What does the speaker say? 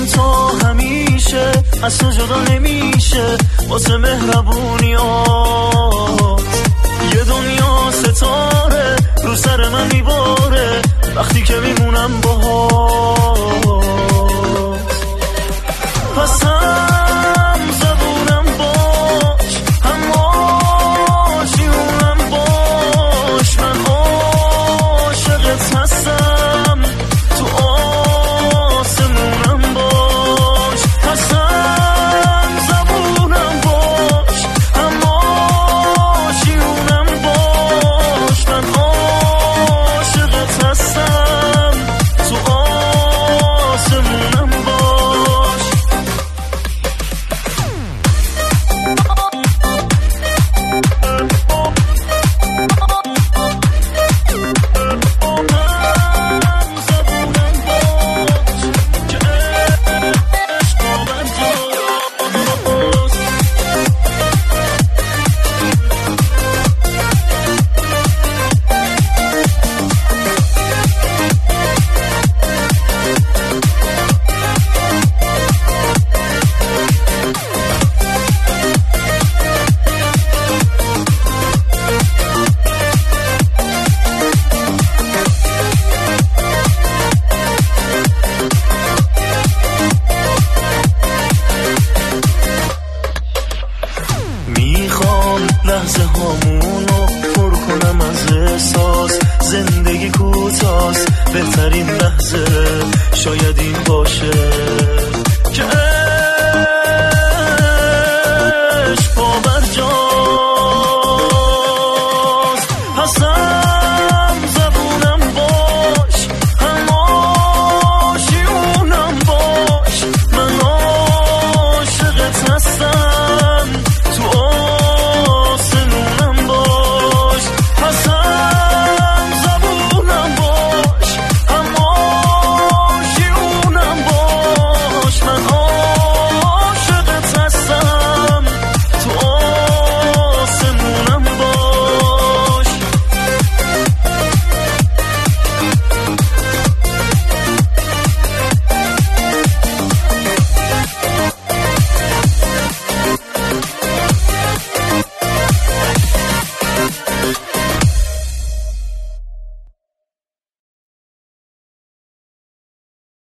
تا همیشه از تو جدا نمیشه واسه مهربونیات. یه دنیا ستاره رو سر من میباره وقتی که میمونم باهات. پس هم زبونم باش هم آشیونم باش، من عاشقت هستم تو آسمونم باش. پس هم زبونم باش هم آشیونم باش، من عاشقت هستم تو آسمونم باش. لحظه هامونو پر کنم از احساس، زندگی کوتاست بهترین لحظه شاید این باشه که